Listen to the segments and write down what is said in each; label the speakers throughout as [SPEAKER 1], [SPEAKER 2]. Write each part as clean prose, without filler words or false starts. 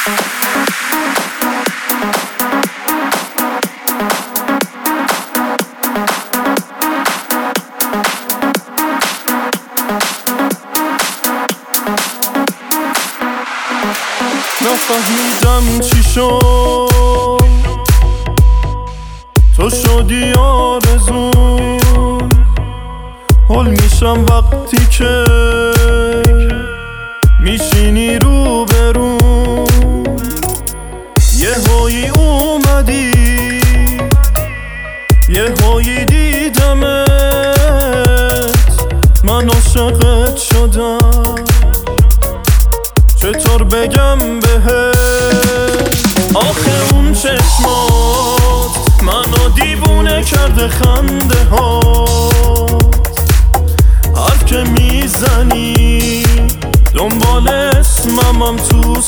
[SPEAKER 1] نفهمیدم چی شد، تو شدی آرزوم. حل میشم وقتی که میشینی رو برون. یه هایی اومدی، یه هایی دیدمت، من عاشقت شدم. چطور بگم بهت آخه اون چشمات منو دیوونه کرده، خنده هات حرف که میزنی دنبال اسممم تو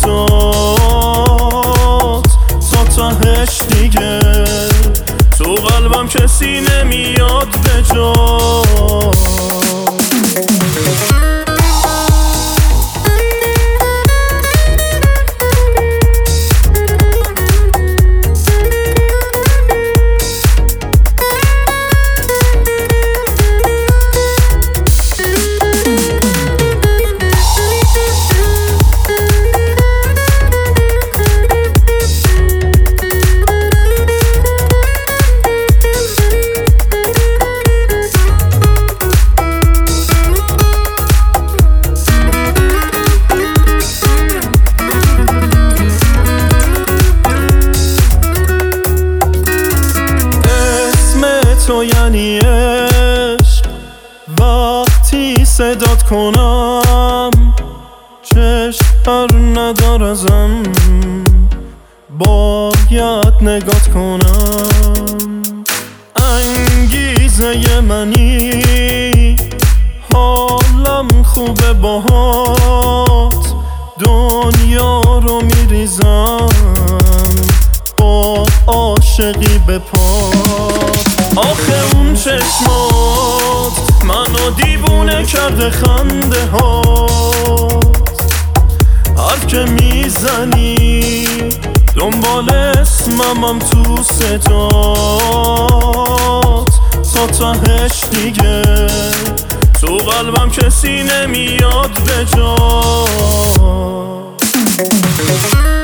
[SPEAKER 1] ستات. تا تهش دیگه تو قلبم کسی نمیاد به جا. تو یعنی عشق، وقتی صدات کنم چشم بر ندار ازم، باید نگات کنم. انگیزه منی، حالم خوبه باهات، دنیا رو میریزم با عاشقی به پات. آخه اون چشمات منو دیوونه کرده، خنده هات حرف که میزنی دنبال اسممم تو ستات. تا تهش دیگه تو قلبم کسی نمیاد به جا.